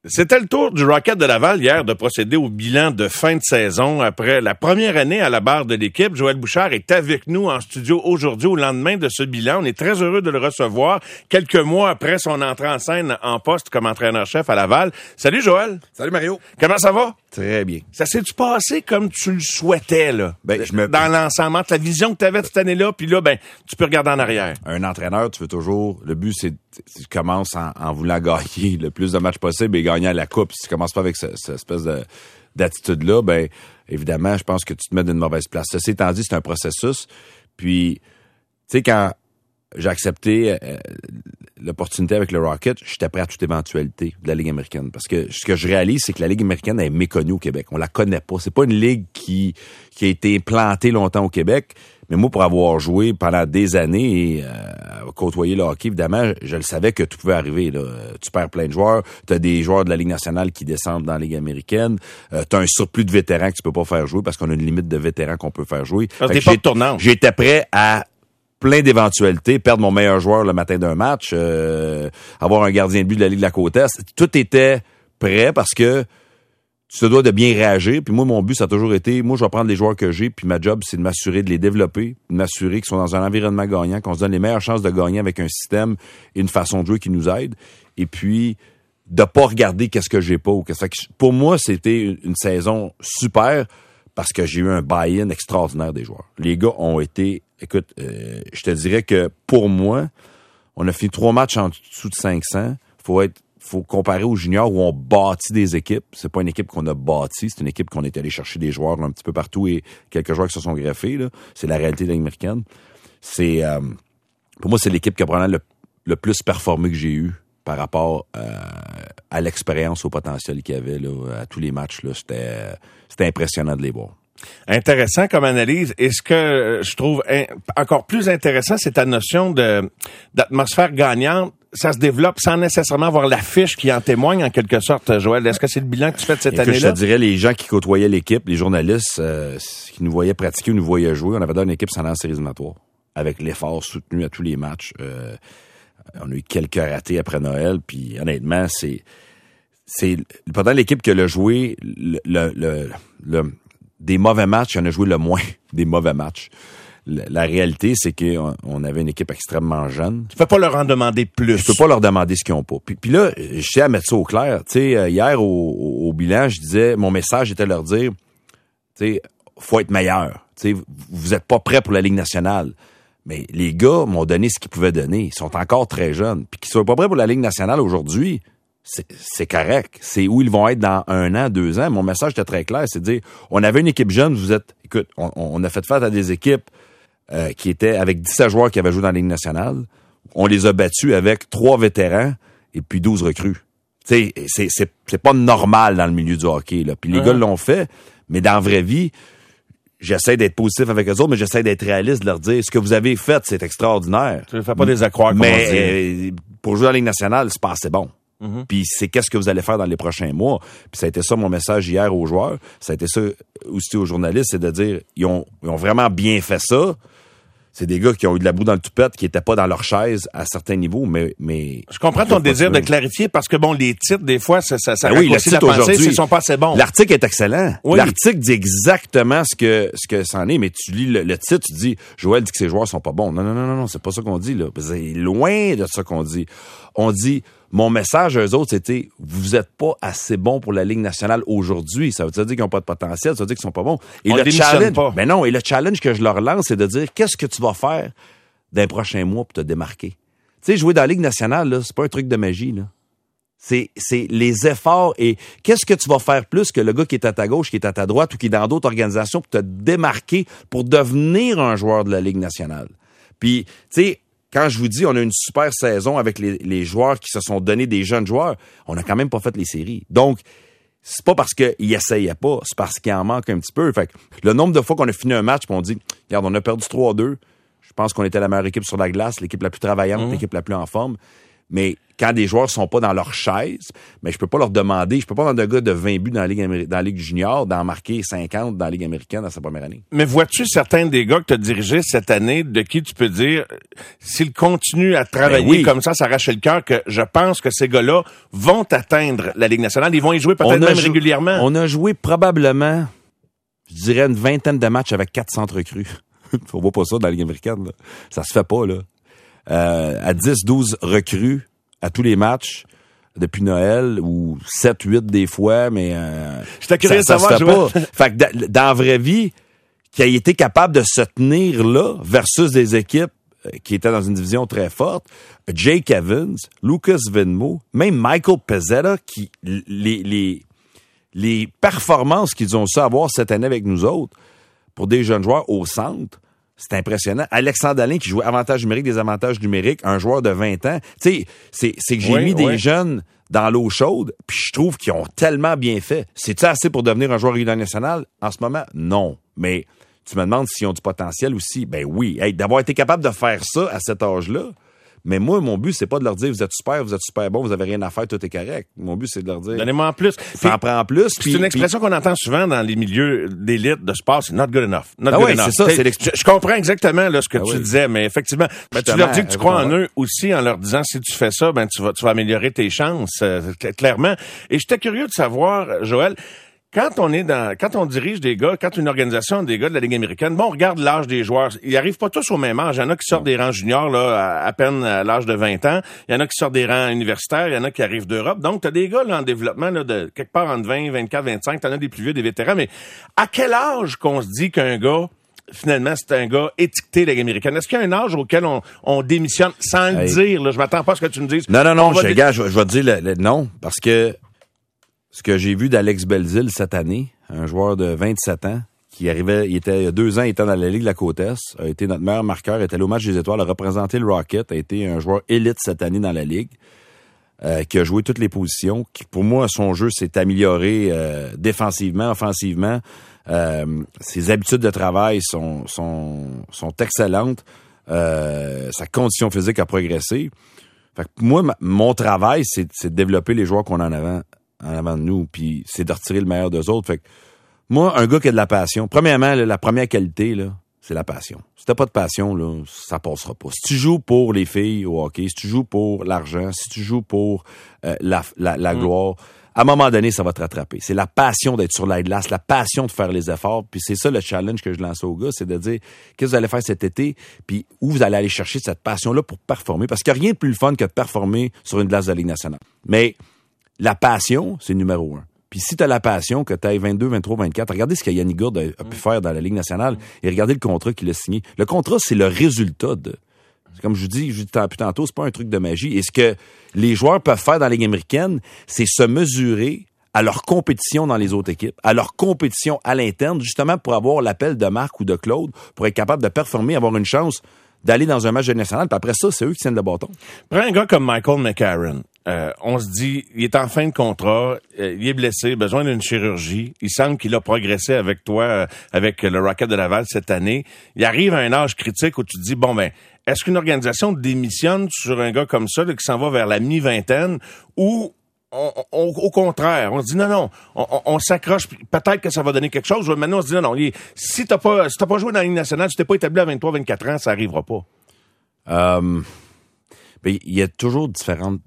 C'était le tour du Rocket de Laval hier de procéder au bilan de fin de saison après la première année à la barre de l'équipe. Joël Bouchard est avec nous en studio aujourd'hui au lendemain de ce bilan. On est très heureux de le recevoir quelques mois après son entrée en scène en poste comme entraîneur-chef à Laval. Salut Joël. Salut Mario. Comment ça va? Très bien. Ça s'est-tu passé comme tu le souhaitais, là? Dans l'ensemble, la vision que tu avais cette année-là, puis là, tu peux regarder en arrière. Un entraîneur, tu veux toujours... Le but, c'est tu commences en voulant gagner le plus de matchs possible et gagner à la coupe. Si tu commences pas avec cette espèce d'attitude-là, évidemment, je pense que tu te mets dans une mauvaise place. Ceci étant dit, c'est un processus. Puis, tu sais, quand j'ai accepté l'opportunité avec le Rocket, j'étais prêt à toute éventualité de la Ligue américaine. Parce que ce que je réalise, c'est que la Ligue américaine est méconnue au Québec. On la connaît pas. C'est pas une ligue qui a été implantée longtemps au Québec. Mais moi, pour avoir joué pendant des années et côtoyer le hockey, évidemment, je le savais que tout pouvait arriver. Là. Tu perds plein de joueurs. Tu as des joueurs de la Ligue nationale qui descendent dans la Ligue américaine. Tu as un surplus de vétérans que tu peux pas faire jouer parce qu'on a une limite de vétérans qu'on peut faire jouer. J'étais prêt à plein d'éventualités, perdre mon meilleur joueur le matin d'un match, avoir un gardien de but de la Ligue de la Côte-Est. Tout était prêt parce que tu te dois de bien réagir. Puis moi, mon but, ça a toujours été, moi, je vais prendre les joueurs que j'ai, puis ma job, c'est de m'assurer de les développer, de m'assurer qu'ils sont dans un environnement gagnant, qu'on se donne les meilleures chances de gagner avec un système et une façon de jouer qui nous aide. Et puis, de pas regarder qu'est-ce que j'ai pas. Pour moi, c'était une saison super parce que j'ai eu un buy-in extraordinaire des joueurs. Les gars ont été... Écoute, je te dirais que pour moi, on a fini 3 matchs en dessous de 500. Faut comparer aux juniors où on bâtit des équipes. C'est pas une équipe qu'on a bâtie, c'est une équipe qu'on est allé chercher des joueurs un petit peu partout et quelques joueurs qui se sont greffés. Là. C'est la réalité de l'américaine. C'est pour moi, c'est l'équipe qui a probablement le plus performé que j'ai eu par rapport à l'expérience, au potentiel qu'il y avait là, à tous les matchs. Là. C'était impressionnant de les voir. Intéressant comme analyse. Et ce que je trouve encore plus intéressant, c'est ta notion d'atmosphère gagnante. Ça se développe sans nécessairement avoir l'affiche qui en témoigne en quelque sorte, Joël. Est-ce que c'est le bilan que tu fais de cette année-là? Je te dirais, les gens qui côtoyaient l'équipe, les journalistes qui nous voyaient pratiquer ou nous voyaient jouer, on avait donné une équipe sans aller en séries éliminatoires, avec l'effort soutenu à tous les matchs. On a eu quelques ratés après Noël, puis honnêtement, c'est pendant l'équipe qui a joué des mauvais matchs, il en a joué le moins des mauvais matchs. La réalité, c'est qu'on avait une équipe extrêmement jeune. Tu peux pas leur en demander plus. Je peux pas leur demander ce qu'ils ont pas. Puis là, je tiens à mettre ça au clair. Tu sais, hier, au bilan, je disais, mon message était de leur dire, tu sais, faut être meilleur. Tu sais, vous êtes pas prêts pour la Ligue nationale. Mais les gars m'ont donné ce qu'ils pouvaient donner. Ils sont encore très jeunes. Puis qu'ils soient pas prêts pour la Ligue nationale aujourd'hui, c'est correct. C'est où ils vont être dans 1 an, 2 ans. Mon message était très clair. C'est de dire, on avait une équipe jeune, écoute, on a fait face à des équipes qui étaient avec 17 joueurs qui avaient joué dans la Ligue nationale. On les a battus avec 3 vétérans et puis 12 recrues. Tu sais, c'est pas normal dans le milieu du hockey, là. Puis les gars l'ont fait, mais dans la vraie vie, j'essaie d'être positif avec eux autres, mais j'essaie d'être réaliste, de leur dire, ce que vous avez fait, c'est extraordinaire. Tu ne fais pas des accrocs, mais pour jouer dans la Ligue nationale, c'est pas assez bon. Puis c'est qu'est-ce que vous allez faire dans les prochains mois. Puis ça a été ça mon message hier aux joueurs. Ça a été ça aussi aux journalistes, c'est de dire, ils ont vraiment bien fait ça. C'est des gars qui ont eu de la boue dans le toupette, qui étaient pas dans leur chaise à certains niveaux, mais... Je comprends ton désir de clarifier, parce que les titres, des fois, ça oui, le titre aujourd'hui, ils sont pas assez bons. L'article est excellent. Oui. L'article dit exactement ce que c'en est, mais tu lis le titre, tu dis, Joël dit que ses joueurs sont pas bons. Non, c'est pas ça qu'on dit, là. C'est loin de ça qu'on dit. On dit, mon message à eux autres, c'était, vous êtes pas assez bons pour la Ligue nationale aujourd'hui. Ça veut dire qu'ils n'ont pas de potentiel, ça veut dire qu'ils sont pas bons. Et le challenge que je leur lance, c'est de dire, qu'est-ce que tu vas faire dans les prochains mois pour te démarquer? Tu sais, jouer dans la Ligue nationale, là, c'est pas un truc de magie, là. C'est les efforts et qu'est-ce que tu vas faire plus que le gars qui est à ta gauche, qui est à ta droite ou qui est dans d'autres organisations pour te démarquer, pour devenir un joueur de la Ligue nationale. Puis, tu sais, quand je vous dis, on a une super saison avec les joueurs qui se sont donnés des jeunes joueurs, on n'a quand même pas fait les séries. Donc, c'est pas parce qu'ils essayaient pas, c'est parce qu'il en manque un petit peu. Fait que le nombre de fois qu'on a fini un match, puis on dit, regarde, on a perdu 3-2. Je pense qu'on était la meilleure équipe sur la glace, l'équipe la plus travaillante, l'équipe la plus en forme. Mais quand des joueurs sont pas dans leur chaise, mais je peux pas leur demander, je peux pas demander à un gars de 20 buts dans la Ligue junior d'en marquer 50 dans la Ligue américaine dans sa première année. Mais vois-tu certains des gars que tu as dirigés cette année, de qui tu peux dire, s'ils continuent à travailler comme ça s'arracher le cœur, que je pense que ces gars-là vont atteindre la Ligue nationale, ils vont y jouer peut-être même régulièrement. On a joué probablement, je dirais, une vingtaine de matchs avec 4 centres recrues. On voit pas ça dans la Ligue américaine, là. Ça se fait pas, là. À 10-12 recrues à tous les matchs depuis Noël, ou 7-8 des fois, mais j'étais curieux de savoir, ça se fait pas. Fait que dans la vraie vie, qui a été capable de se tenir là versus des équipes qui étaient dans une division très forte, Jake Evans, Lucas Venmo, même Michael Pezzetta, qui les performances qu'ils ont su avoir cette année avec nous autres, pour des jeunes joueurs au centre, c'est impressionnant. Alexandre Alain qui jouait avantage numérique, des avantages numériques, un joueur de 20 ans. Tu sais, c'est que j'ai mis des jeunes dans l'eau chaude, puis je trouve qu'ils ont tellement bien fait. C'est-tu assez pour devenir un joueur régulier national? En ce moment, non. Mais tu me demandes s'ils ont du potentiel aussi. Ben oui. Hey, d'avoir été capable de faire ça à cet âge-là, mais moi, mon but, c'est pas de leur dire vous êtes super bon, vous avez rien à faire, tout est correct. Mon but, c'est de leur dire donnez-moi en plus. Ça en prend en plus. C'est une expression qu'on entend souvent dans les milieux d'élite de sport, c'est not good enough. C'est ça, je comprends exactement là, ce que tu disais, mais effectivement, tu leur dis que tu crois en eux aussi en leur disant si tu fais ça, ben tu vas améliorer tes chances, clairement. Et j'étais curieux de savoir, Joël, quand on dirige des gars, quand une organisation a des gars de la Ligue américaine, bon, on regarde l'âge des joueurs. Ils arrivent pas tous au même âge. Il y en a qui sortent des rangs juniors, là, à peine à l'âge de 20 ans. Il y en a qui sortent des rangs universitaires. Il y en a qui arrivent d'Europe. Donc, t'as des gars, là, en développement, là, de quelque part entre 20, 24, 25. T'en as des plus vieux, des vétérans. Mais à quel âge qu'on se dit qu'un gars, finalement, c'est un gars étiqueté de la Ligue américaine? Est-ce qu'il y a un âge auquel on démissionne sans le dire, là? Je m'attends pas à ce que tu me dises. Non, je vais te dire le non, parce que ce que j'ai vu d'Alex Belzile cette année, un joueur de 27 ans, qui arrivait, il y a 2 ans, il était dans la Ligue de la Côte-Est, a été notre meilleur marqueur, était allé au match des Étoiles, a représenté le Rocket, a été un joueur élite cette année dans la Ligue, qui a joué toutes les positions, qui, pour moi, son jeu s'est amélioré défensivement, offensivement. Ses habitudes de travail sont excellentes. Sa condition physique a progressé. Fait que moi, mon travail, c'est de développer les joueurs qu'on a en avant de nous, puis c'est de retirer le meilleur d'eux autres. Fait que moi, un gars qui a de la passion, premièrement, là, la première qualité, là, c'est la passion. Si t'as pas de passion, là, ça passera pas. Si tu joues pour les filles au hockey, si tu joues pour l'argent, si tu joues pour la gloire, à un moment donné, ça va te rattraper. C'est la passion d'être sur la glace, la passion de faire les efforts, puis c'est ça le challenge que je lance aux gars, c'est de dire qu'est-ce que vous allez faire cet été, puis où vous allez aller chercher cette passion-là pour performer, parce qu'il n'y a rien de plus le fun que de performer sur une glace de la Ligue nationale. Mais la passion, c'est numéro 1. Puis si tu as la passion, que tu ailles 22, 23, 24, regardez ce que Yannick Gourde a pu faire dans la Ligue nationale et regardez le contrat qu'il a signé. Le contrat, c'est le résultat de... Comme je vous dis tantôt, c'est pas un truc de magie. Et ce que les joueurs peuvent faire dans la Ligue américaine, c'est se mesurer à leur compétition dans les autres équipes, à leur compétition à l'interne, justement pour avoir l'appel de Marc ou de Claude, pour être capable de performer, avoir une chance d'aller dans un match de national. Puis après ça, c'est eux qui tiennent le bâton. Prends un gars comme Michael McCarron. On se dit, il est en fin de contrat, il est blessé, besoin d'une chirurgie. Il semble qu'il a progressé avec toi, avec le Rocket de Laval cette année. Il arrive à un âge critique où tu te dis, bon ben, est-ce qu'une organisation démissionne sur un gars comme ça, là, qui s'en va vers la mi-vingtaine, ou au contraire, on se dit non, on s'accroche, peut-être que ça va donner quelque chose. Maintenant, on se dit non, si t'as pas joué dans la Ligue nationale, si t'es pas établi à 23, 24 ans, ça arrivera pas. Ben, il y a toujours différentes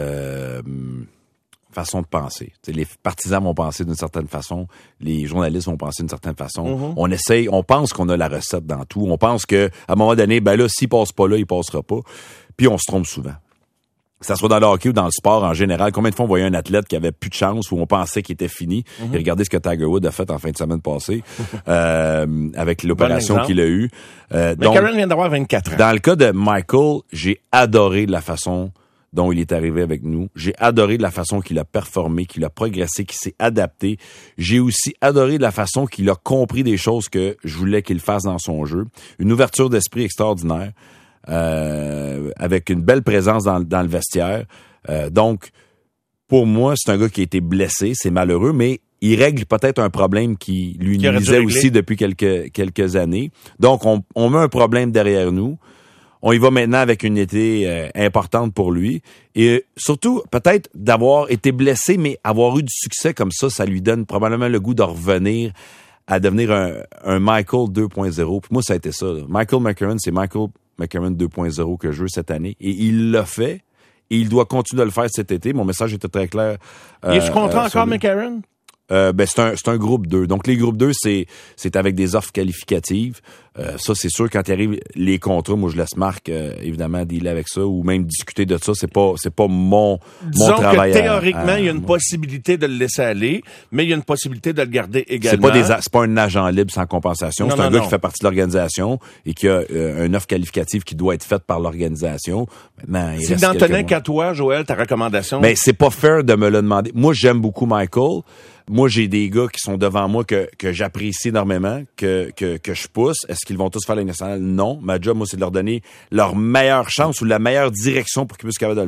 façons de penser. T'sais, les partisans vont penser d'une certaine façon, les journalistes vont penser d'une certaine façon. On pense qu'on a la recette dans tout. On pense que à un moment donné, ben là, s'il passe pas là, il passera pas. Puis on se trompe souvent. Que ça soit dans le hockey ou dans le sport en général, combien de fois on voyait un athlète qui avait plus de chance ou on pensait qu'il était fini? Et regardez ce que Tiger Woods a fait en fin de semaine passée avec l'opération qu'il a eue. Mais Karen vient d'avoir 24 ans. Dans le cas de Michael, j'ai adoré de la façon dont il est arrivé avec nous. J'ai adoré de la façon qu'il a performé, qu'il a progressé, qu'il s'est adapté. J'ai aussi adoré de la façon qu'il a compris des choses que je voulais qu'il fasse dans son jeu. Une ouverture d'esprit extraordinaire. Avec une belle présence dans le vestiaire. Donc, pour moi, c'est un gars qui a été blessé, c'est malheureux, mais il règle peut-être un problème qui lui nuisait aussi depuis quelques années. Donc, on met un problème derrière nous. On y va maintenant avec une été importante pour lui. Et surtout, peut-être d'avoir été blessé, mais avoir eu du succès comme ça lui donne probablement le goût de revenir à devenir un Michael 2.0. Puis moi, ça a été ça. Michael McCarron, c'est Michael McCarron 2.0 que je veux cette année. Et il l'a fait. Et il doit continuer de le faire cet été. Mon message était très clair. Il est content encore, McCarron? C'est un groupe 2. Donc, les groupes 2, c'est avec des offres qualificatives. Ça, c'est sûr, quand il arrive les contrats, moi, je laisse Marc, évidemment, dealer avec ça ou même discuter de ça. C'est pas mon travail. Que théoriquement, il y a une possibilité de le laisser aller, mais il y a une possibilité de le garder également. C'est pas un agent libre sans compensation. C'est un gars qui fait partie de l'organisation et qui a une offre qualificative qui doit être faite par l'organisation. Maintenant, si n'en tenait qu'à toi, Joël, ta recommandation? Mais c'est pas fair de me le demander. Moi, j'aime beaucoup Michael. Moi, j'ai des gars qui sont devant moi que j'apprécie énormément, que je pousse. Est-ce qu'ils vont tous faire la Ligue nationale? Non. Ma job, moi, c'est de leur donner leur meilleure chance ou la meilleure direction pour qu'ils puissent être capables de le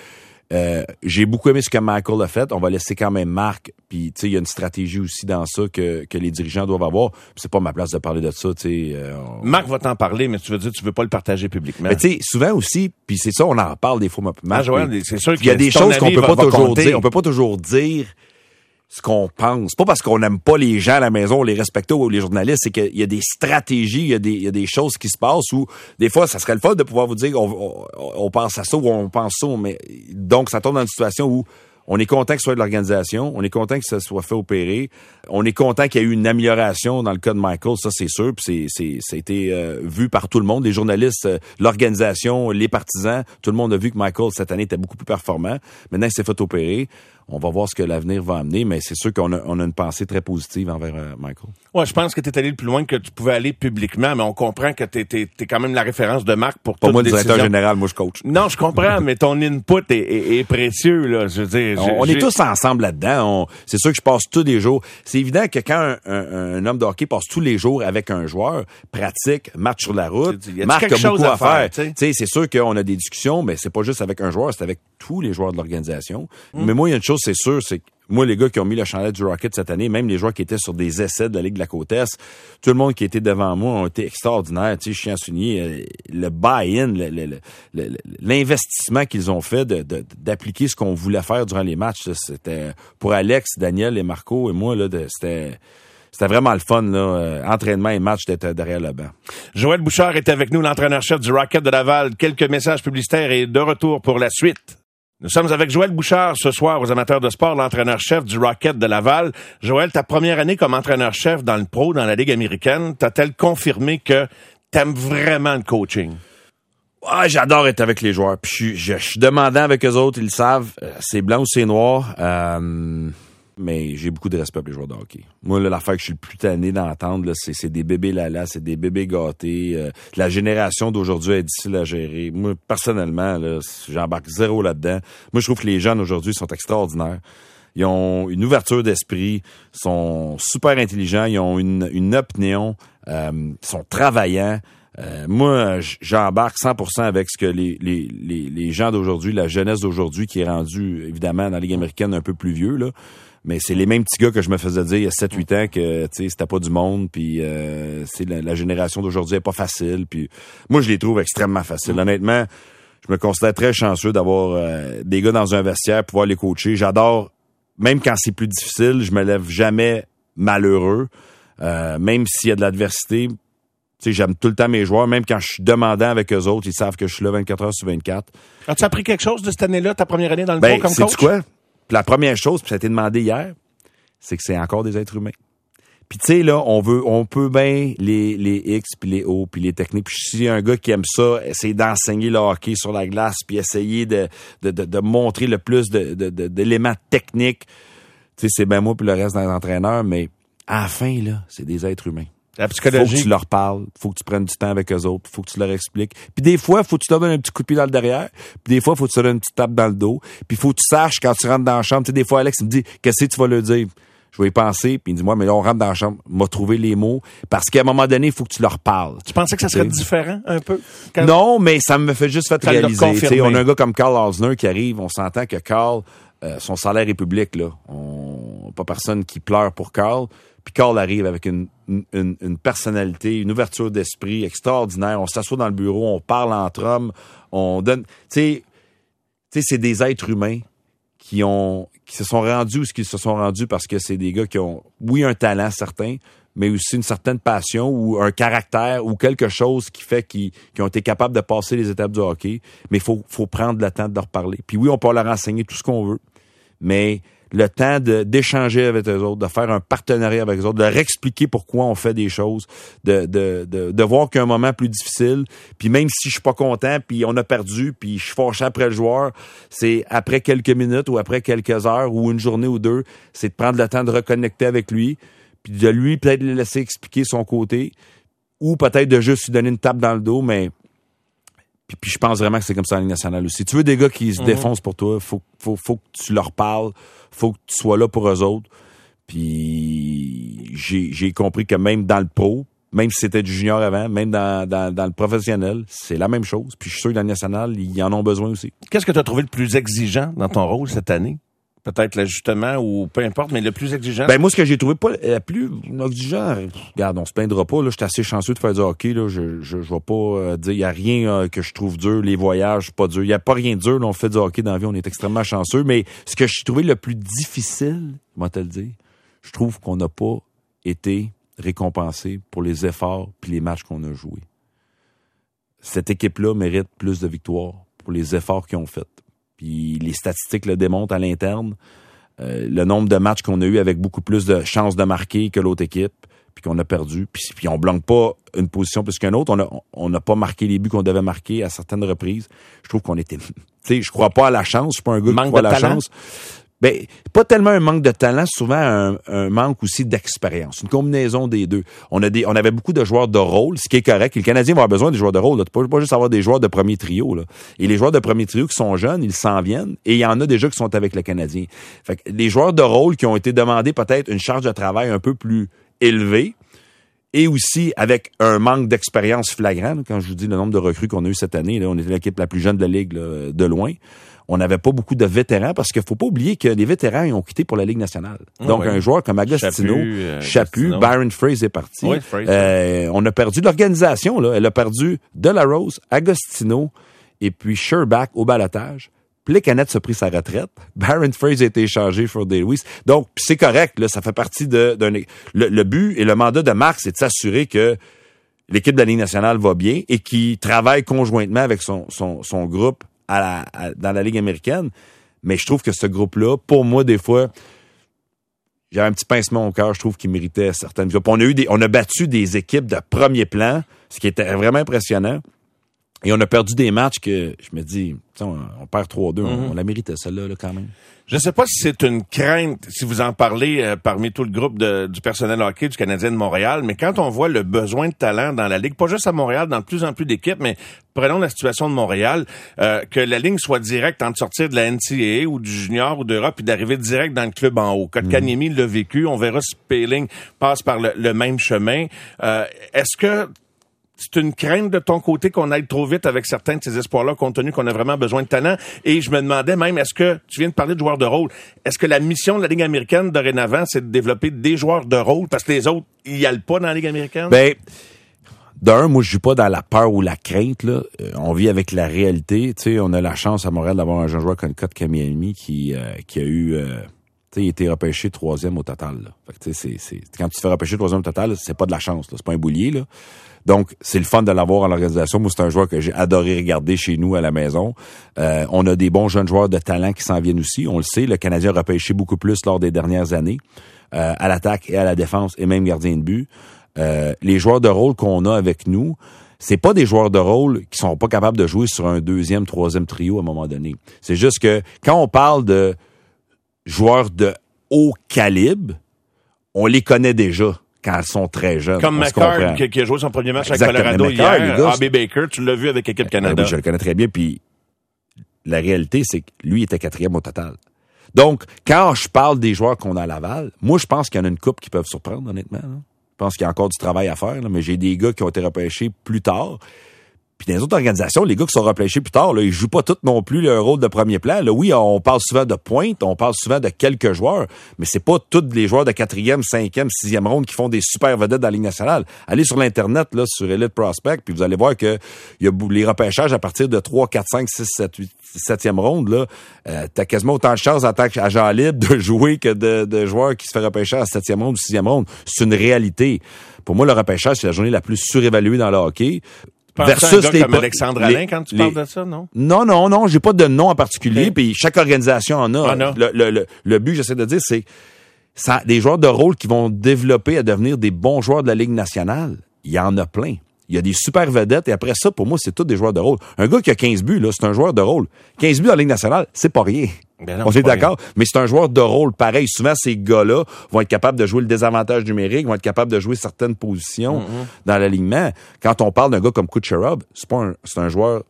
faire. J'ai beaucoup aimé ce que Michael a fait. On va laisser quand même Marc. Puis, tu sais, il y a une stratégie aussi dans ça que les dirigeants doivent avoir. Puis c'est pas ma place de parler de ça, tu sais. Marc va t'en parler, mais tu veux dire tu veux pas le partager publiquement. Mais tu sais, souvent aussi, puis c'est ça, on en parle des fois, Marc. Joël, c'est sûr qu'il y a des choses qu'on peut pas toujours dire. On peut pas toujours dire ce qu'on pense. Pas parce qu'on n'aime pas les gens à la maison, les respecter ou les journalistes, c'est qu'il y a des stratégies, il y a des choses qui se passent où, des fois, ça serait le fun de pouvoir vous dire on pense à ça ou on pense ça, mais donc ça tombe dans une situation où on est content que ce soit de l'organisation, on est content que ça soit fait opérer, on est content qu'il y ait eu une amélioration dans le cas de Michael, ça c'est sûr, puis ça a été vu par tout le monde, les journalistes, l'organisation, les partisans, tout le monde a vu que Michael cette année était beaucoup plus performant. Maintenant il s'est fait opérer. On va voir ce que l'avenir va amener, mais c'est sûr qu'on a une pensée très positive envers Michael. Ouais, je pense que tu es allé le plus loin que tu pouvais aller publiquement, mais on comprend que t'es quand même la référence de Marc pour pas toute moi le décision. directeur général, moi je coach. Non, je comprends, mais ton input est précieux, là. Je veux dire, on est tous ensemble là-dedans. C'est sûr que je passe tous les jours. C'est évident que quand un homme de hockey passe tous les jours avec un joueur, pratique, marche sur la route, Marc a beaucoup à faire. Tu sais, c'est sûr qu'on a des discussions, mais c'est pas juste avec un joueur, c'est avec tous les joueurs de l'organisation. Mais moi, il y a une chose, c'est sûr, c'est que moi, les gars qui ont mis le chandail du Rocket cette année, même les joueurs qui étaient sur des essais de la Ligue de la Côte-Est, tout le monde qui était devant moi ont été extraordinaires. Tu sais, Chien Soulier, le buy-in, l'investissement qu'ils ont fait d'appliquer ce qu'on voulait faire durant les matchs, c'était pour Alex, Daniel et Marco et moi, là, c'était vraiment le fun, là, entraînement et match d'être derrière le banc. Joël Bouchard est avec nous, l'entraîneur-chef du Rocket de Laval. Quelques messages publicitaires et de retour pour la suite. Nous sommes avec Joël Bouchard ce soir aux amateurs de sport, l'entraîneur-chef du Rocket de Laval. Joël, ta première année comme entraîneur-chef dans le pro, dans la Ligue américaine, t'as-t-elle confirmé que t'aimes vraiment le coaching? Ah, j'adore être avec les joueurs. Puis je suis demandant avec eux autres, ils le savent. C'est blanc ou c'est noir. Mais j'ai beaucoup de respect pour les joueurs de hockey. Moi, là, l'affaire que je suis le plus tanné d'entendre, là, c'est des bébés lala, c'est des bébés gâtés. La génération d'aujourd'hui est difficile à gérer. Moi, personnellement, là, j'embarque zéro là-dedans. Moi, je trouve que les jeunes aujourd'hui sont extraordinaires. Ils ont une ouverture d'esprit, sont super intelligents, ils ont une opinion, sont travaillants. Moi, j'embarque 100% avec ce que les gens d'aujourd'hui, la jeunesse d'aujourd'hui, qui est rendue, évidemment, dans la Ligue américaine un peu plus vieux, là. Mais c'est les mêmes petits gars que je me faisais dire il y a 7-8 ans que, tu sais, c'était pas du monde, puis c'est la génération d'aujourd'hui est pas facile, puis moi, je les trouve extrêmement faciles. Honnêtement, je me considère très chanceux d'avoir des gars dans un vestiaire, pouvoir les coacher. J'adore, même quand c'est plus difficile, je me lève jamais malheureux, même s'il y a de l'adversité. Tu sais, j'aime tout le temps mes joueurs, même quand je suis demandant avec eux autres, ils savent que je suis là 24 heures sur 24. As-tu appris quelque chose de cette année-là, ta première année dans le pro comme coach? Sais-tu quoi? Puis la première chose, puis ça a été demandé hier, c'est que c'est encore des êtres humains. Puis tu sais, là, on peut bien les X, puis les O, puis les techniques. Puis si un gars qui aime ça, essayer d'enseigner le hockey sur la glace, puis essayer de montrer le plus d'éléments techniques, tu sais, c'est bien moi puis le reste des entraîneurs, mais à la fin, là, c'est des êtres humains. La psychologie. Faut que tu leur parles, faut que tu prennes du temps avec eux autres, faut que tu leur expliques. Puis des fois, faut que tu leur donnes un petit coup de pied dans le derrière, puis des fois, faut que tu leur donnes une petite tape dans le dos, puis faut que tu saches quand tu rentres dans la chambre. Tu sais, des fois, Alex il me dit, qu'est-ce que tu vas leur dire? Je vais y penser, puis il me dit, moi, mais là, on rentre dans la chambre, m'a trouvé les mots, parce qu'à un moment donné, il faut que tu leur parles. Tu pensais que ça serait différent, un peu? Non, mais ça me fait juste fait réaliser. Tu sais, on a un gars comme Carl Osner qui arrive, on s'entend que Carl, son salaire est public, là. Pas personne qui pleure pour Carl. Puis Carl arrive avec une une personnalité, une ouverture d'esprit extraordinaire. On s'assoit dans le bureau, on parle entre hommes, on donne... Tu sais, c'est des êtres humains qui se sont rendus où ils se sont rendus parce que c'est des gars qui ont, oui, un talent certain, mais aussi une certaine passion ou un caractère ou quelque chose qui fait qu'ils ont été capables de passer les étapes du hockey. Mais il faut prendre le temps de leur parler. Puis oui, on peut leur enseigner tout ce qu'on veut, mais le temps d'échanger avec eux autres, de faire un partenariat avec eux autres, de leur expliquer pourquoi on fait des choses, de voir qu'il y a un moment plus difficile, puis même si je suis pas content, puis on a perdu, puis je suis fâché après le joueur, c'est après quelques minutes ou après quelques heures ou une journée ou deux, c'est de prendre le temps de reconnecter avec lui, puis de lui peut-être le laisser expliquer son côté, ou peut-être de juste lui donner une tape dans le dos, mais puis je pense vraiment que c'est comme ça en Ligue nationale aussi. Tu veux des gars qui se défoncent pour toi, faut que tu leur parles, faut que tu sois là pour eux autres. Puis j'ai compris que même dans le pro, même si c'était du junior avant, même dans le professionnel, c'est la même chose. Puis je suis sûr que dans le national, ils en ont besoin aussi. Qu'est-ce que tu as trouvé le plus exigeant dans ton rôle cette année? Peut-être l'ajustement ou peu importe, mais le plus exigeant? Ben moi, ce que j'ai trouvé pas la plus exigeant, regarde, on se plaindra pas, là, j'étais assez chanceux de faire du hockey, là, je vais pas dire, il y a rien que je trouve dur, les voyages, pas dur, il y a pas rien de dur, là, on fait du hockey dans la vie, on est extrêmement chanceux, mais ce que j'ai trouvé le plus difficile, moi te le dire, je trouve qu'on n'a pas été récompensé pour les efforts puis les matchs qu'on a joués. Cette équipe-là mérite plus de victoires pour les efforts qu'ils ont faits. Puis les statistiques le démontrent à l'interne. Le nombre de matchs qu'on a eu avec beaucoup plus de chances de marquer que l'autre équipe, puis qu'on a perdu. Puis on blanque pas une position plus qu'une autre. On n'a pas marqué les buts qu'on devait marquer à certaines reprises. Je trouve qu'on était... Tu sais, je crois pas à la chance. Je suis pas un gars qui croit à la chance. Ben, pas tellement un manque de talent, souvent un manque aussi d'expérience. Une combinaison des deux. On avait beaucoup de joueurs de rôle, ce qui est correct. Le Canadien va avoir besoin des joueurs de rôle. Là. Pas juste avoir des joueurs de premier trio. Là. Et les joueurs de premier trio qui sont jeunes, ils s'en viennent. Et il y en a déjà qui sont avec le Canadien. Fait que les joueurs de rôle qui ont été demandés peut-être une charge de travail un peu plus élevée, et aussi avec un manque d'expérience flagrant. Là, quand je vous dis le nombre de recrues qu'on a eu cette année, là, on était l'équipe la plus jeune de la Ligue là, de loin. On n'avait pas beaucoup de vétérans parce qu'il faut pas oublier que les vétérans ils ont quitté pour la Ligue nationale. Donc un joueur comme Agostino, Chaput, Byron Frazee est parti. Oui, on a perdu l'organisation là, elle a perdu Delarose, Agostino et puis Sherbach au balotage. Plekanec a pris sa retraite. Byron Frazee a été échangé pour Day Lewis. Donc c'est correct là, ça fait partie le but et le mandat de Marc, c'est de s'assurer que l'équipe de la Ligue nationale va bien et qu'il travaille conjointement avec son groupe dans la Ligue américaine, mais je trouve que ce groupe-là, pour moi, des fois, j'ai un petit pincement au cœur, je trouve qu'il méritait certaines victoires. On a battu des équipes de premier plan, ce qui était vraiment impressionnant, et on a perdu des matchs que, je me dis, on perd 3-2, on la méritait celle-là là, quand même. Je ne sais pas si c'est une crainte, si vous en parlez parmi tout le groupe du personnel hockey du Canadien de Montréal, mais quand on voit le besoin de talent dans la Ligue, pas juste à Montréal, dans de plus en plus d'équipes, mais prenons la situation de Montréal, que la ligne soit directe entre sortir de la NCAA ou du junior ou d'Europe et d'arriver direct dans le club en haut. Kotkaniemi l'a vécu, on verra si Poehling passe par le même chemin. Est-ce que c'est une crainte de ton côté qu'on aille trop vite avec certains de ces espoirs-là, compte tenu qu'on a vraiment besoin de talent? Et je me demandais même, est-ce que, tu viens de parler de joueurs de rôle, est-ce que la mission de la Ligue américaine dorénavant, c'est de développer des joueurs de rôle? Parce que les autres, ils y allent pas dans la Ligue américaine? Ben, d'un, moi, je joue pas dans la peur ou la crainte, là. On vit avec la réalité. Tu sais, on a la chance à Montréal d'avoir un jeune joueur comme Kotkaniemi qui a eu... il a été repêché 3e au total. Là. Fait que, c'est quand tu te fais repêcher 3e au total, c'est pas de la chance. Là. C'est pas un boulier. Là. Donc, c'est le fun de l'avoir à l'organisation. Moi, c'est un joueur que j'ai adoré regarder chez nous à la maison. On a des bons jeunes joueurs de talent qui s'en viennent aussi. On le sait, le Canadien a repêché beaucoup plus lors des dernières années, à l'attaque et à la défense, et même gardien de but. Les joueurs de rôle qu'on a avec nous, c'est pas des joueurs de rôle qui sont pas capables de jouer sur un 2e, 3e trio à un moment donné. C'est juste que quand on parle de joueurs de haut calibre, on les connaît déjà quand ils sont très jeunes. Comme McCarr qui a joué son premier match avec Colorado hier. A.B. Baker, tu l'as vu avec l'équipe Canada. Oui, je le connais très bien. Puis la réalité, c'est que lui était 4e au total. Donc, quand je parle des joueurs qu'on a à Laval, moi, je pense qu'il y en a une couple qui peuvent surprendre, honnêtement. Là. Je pense qu'il y a encore du travail à faire, là, mais j'ai des gars qui ont été repêchés plus tard. Puis dans les autres organisations, les gars qui sont repêchés plus tard, là, ils jouent pas tous non plus le rôle de premier plan. Là, oui, on parle souvent de pointe, on parle souvent de quelques joueurs, mais c'est pas tous les joueurs de 4e, 5e, 6e ronde qui font des super vedettes dans la Ligue nationale. Allez sur l'Internet, là, sur Elite Prospect, puis vous allez voir que il y a les repêchages à partir de 3, 4, 5, 6, 7, 8, 7e ronde, là. T'as quasiment autant de chances en tant qu'agent libre de jouer que de joueurs qui se fait repêcher à 7e ronde ou 6e ronde. C'est une réalité. Pour moi, le repêchage, c'est la journée la plus surévaluée dans le hockey. Versus un gars comme Alexandre Alain quand tu parles de ça, non? Non, j'ai pas de nom en particulier, puis chaque organisation en a. Non. Le but, j'essaie de dire, c'est des joueurs de rôle qui vont développer à devenir des bons joueurs de la Ligue nationale. Il y en a plein. Il y a des super vedettes, et après ça, pour moi, c'est tous des joueurs de rôle. Un gars qui a 15 buts, là, c'est un joueur de rôle. 15 buts dans la Ligue nationale, c'est pas rien. Ben non, on est d'accord, mais c'est un joueur de rôle pareil. Souvent, ces gars-là vont être capables de jouer le désavantage numérique, vont être capables de jouer certaines positions dans l'alignement. Quand on parle d'un gars comme Kucherov, c'est un joueur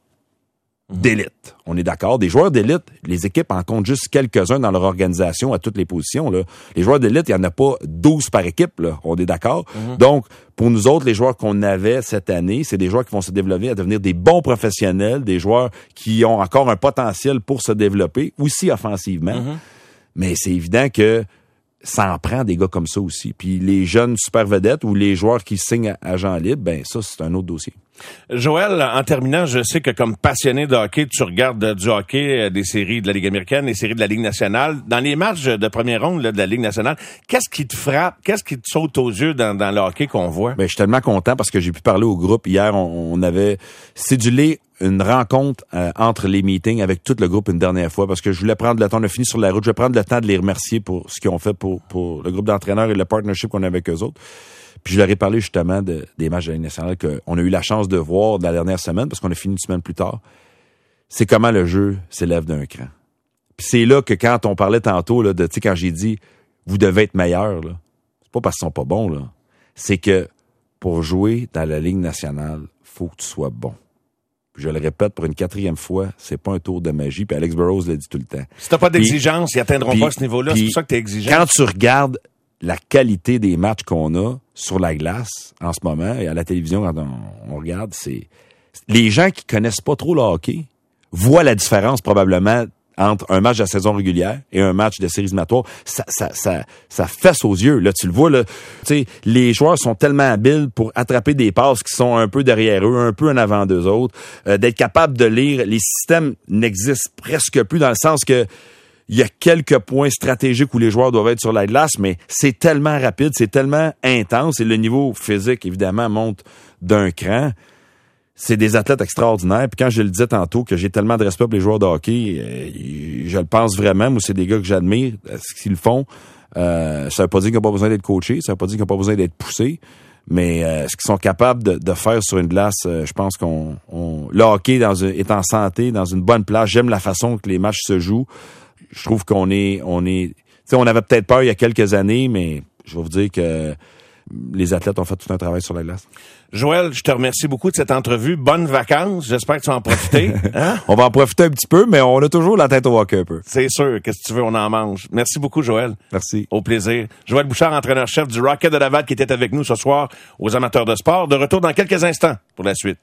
d'élite. On est d'accord. Des joueurs d'élite, les équipes en comptent juste quelques-uns dans leur organisation à toutes les positions, là. Les joueurs d'élite, il n'y en a pas 12 par équipe, là. On est d'accord. Donc, pour nous autres, les joueurs qu'on avait cette année, c'est des joueurs qui vont se développer à devenir des bons professionnels, des joueurs qui ont encore un potentiel pour se développer, aussi offensivement. Mais c'est évident que ça en prend des gars comme ça aussi. Puis les jeunes super vedettes ou les joueurs qui signent agent libre, ben ça, c'est un autre dossier. Joël, en terminant, je sais que comme passionné de hockey, tu regardes du hockey, des séries de la Ligue américaine, des séries de la Ligue nationale. Dans les matchs de première ronde là, de la Ligue nationale, qu'est-ce qui te frappe, qu'est-ce qui te saute aux yeux dans le hockey qu'on voit? Ben, je suis tellement content parce que j'ai pu parler au groupe. Hier, on avait cédulé une rencontre entre les meetings avec tout le groupe une dernière fois parce que je voulais prendre le temps, on a fini sur la route, je voulais prendre le temps de les remercier pour ce qu'ils ont fait pour le groupe d'entraîneurs et le partnership qu'on a avec eux autres. Puis je leur ai parlé justement des matchs de la Ligue nationale qu'on a eu la chance de voir dans la dernière semaine parce qu'on a fini une semaine plus tard. C'est comment le jeu s'élève d'un cran. Puis c'est là que quand on parlait tantôt, là, tu sais, quand j'ai dit « vous devez être meilleurs », là, c'est pas parce qu'ils sont pas bons, là. C'est que pour jouer dans la Ligue nationale, faut que tu sois bon. Puis je le répète pour une 4e fois, c'est pas un tour de magie. Puis Alex Burrows l'a dit tout le temps. Si t'as pas d'exigence, ils atteindront pas ce niveau-là. C'est pour ça que t'es exigeant. Quand tu regardes la qualité des matchs qu'on a sur la glace en ce moment et à la télévision quand on regarde, c'est les gens qui connaissent pas trop le hockey voient la différence probablement entre un match de la saison régulière et un match de séries éliminatoires. Ça fesse aux yeux. Là, tu le vois, là. Tu sais, les joueurs sont tellement habiles pour attraper des passes qui sont un peu derrière eux, un peu en avant d'eux autres, d'être capable de lire. Les systèmes n'existent presque plus dans le sens que il y a quelques points stratégiques où les joueurs doivent être sur la glace, mais c'est tellement rapide, c'est tellement intense et le niveau physique, évidemment, monte d'un cran. C'est des athlètes extraordinaires. Puis quand je le disais tantôt que j'ai tellement de respect pour les joueurs de hockey, je le pense vraiment. Moi, c'est des gars que j'admire, ce qu'ils font. Ça veut pas dire qu'ils n'ont pas besoin d'être coachés, ça veut pas dire qu'ils n'ont pas besoin d'être poussés. Mais ce qu'ils sont capables de faire sur une glace, je pense le hockey est en santé, dans une bonne place. J'aime la façon que les matchs se jouent. Je trouve qu'on est, tu sais, on avait peut-être peur il y a quelques années, mais je vais vous dire que les athlètes ont fait tout un travail sur la glace. Joël, je te remercie beaucoup de cette entrevue. Bonnes vacances. J'espère que tu vas en profiter. Hein? On va en profiter un petit peu, mais on a toujours la tête au hockey un peu. C'est sûr. Qu'est-ce que tu veux, on en mange. Merci beaucoup, Joël. Merci. Au plaisir. Joël Bouchard, entraîneur-chef du Rocket de Laval, qui était avec nous ce soir aux amateurs de sport. De retour dans quelques instants pour la suite.